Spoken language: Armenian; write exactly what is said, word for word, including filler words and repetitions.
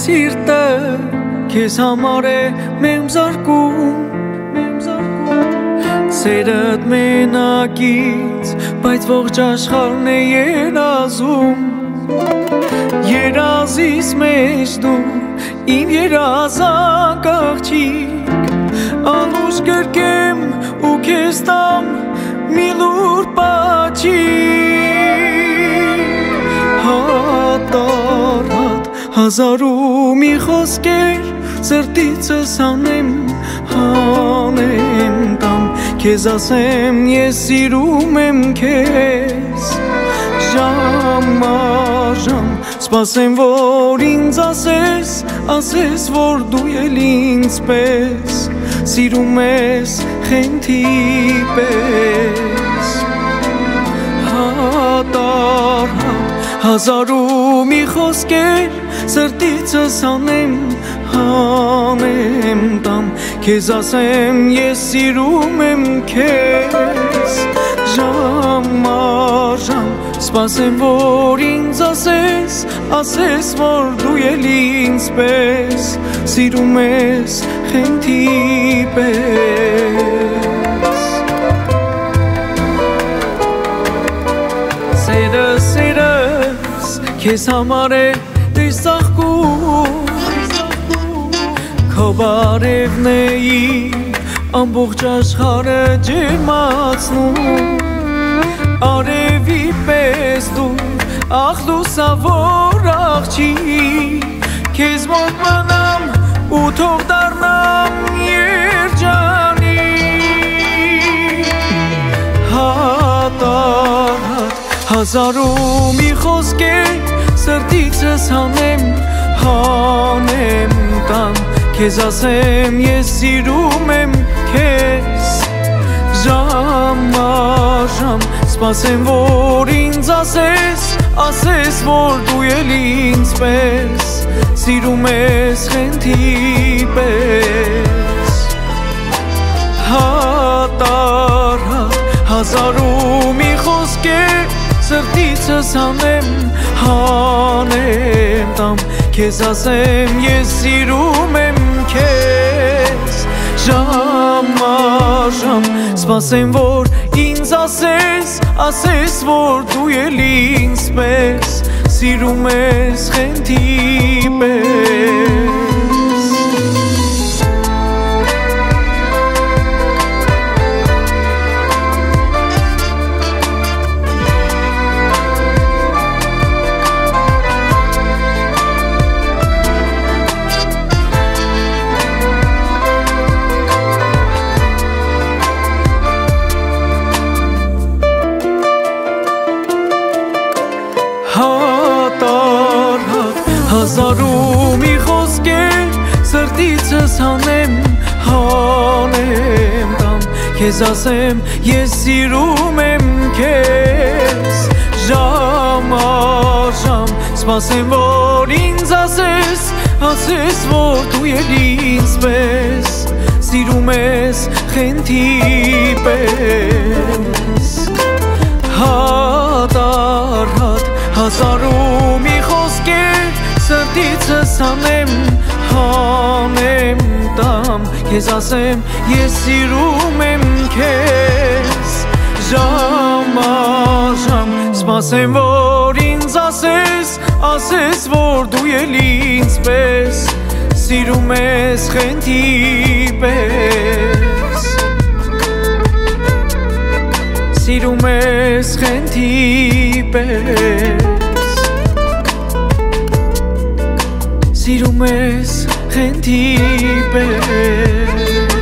սիրտը քեզ համար է մեմ զարկում Սերդ մենակից, բայց ողջ աշխարհն է երազում Երազիս մեջ դու, իմ երազանք աղջիկ Անուշ կրկեմ ու քեզ տամ մի լուր պաչիկ Հատառատ հազար ու մի խոսքեր Սրտիցս անեմ, հանեմ տամ Քեզ ասեմ, ես սիրում եմ քեզ Ժամ առժամ, սպասեմ, որ ինձ ասես Ասես, որ դու էլ ինձ պես Սիրում ես խենթի պես Հատառատ հազար ու մի խոսքեր Սրտիցս անեմ, հանեմ տամ Քեզ ասեմ, ես սիրում եմ քեզ Ժամ առժամ, սպասեմ, որ ինձ ասես Ասես, որ դու էլ ինձ պես Սիրում ես խենթի պես Սերս, սերս, քեզ համար է տեսախկում Քո բարևն է ամբողջ աշխարհը ջերմացնում Արևի պես դու ախ լուսավոր աղջիկ Քեզ մոտ մնամ ու թող դառնամ երջանիկ Հատառատ հազար ու մի խոսքեր Սրտիցս հանեմ, հանեմ տամ Քեզ ասեմ, ես սիրում եմ քեզ Ժամ առժամ, սպասեմ, որ ինձ ասես Ասես, որ դու էլ ինձ պես Սիրում ես խենթի պես Հատառատ հազար ու մի խոսքեր Սրտիցս անեմ, հանեմ տամ Քեզ ասեմ, ես սիրում եմ քեզ Ժամ առժամ, սպասեմ, որ ինձ ասես Ասես, որ դու էլ ինձ պես Սիրում ես խենթի պես Հատառատ հազար ու մի խոսքեր Սրտիցս հանեմ, հանեմ տամ Քեզ ասեմ, ես սիրում եմ քեզ Ժամ առժամ, սպասեմ, որ ինձ ասես Ասես, որ դու էլ ինձ պես Սիրում ես խենթի պես Հատառատ հազար ու մի խոսքեր Սրտիցս անեմ, հանեմ տամ Քեզ ասեմ, ես սիրում եմ քեզ Ժամ առժամ, սպասեմ, որ ինձ ասես Ասես, որ դու էլ ինձ պես Սիրում ես խենթի պես Սիրում ես խենթի պես Սիրում ես խենթի պես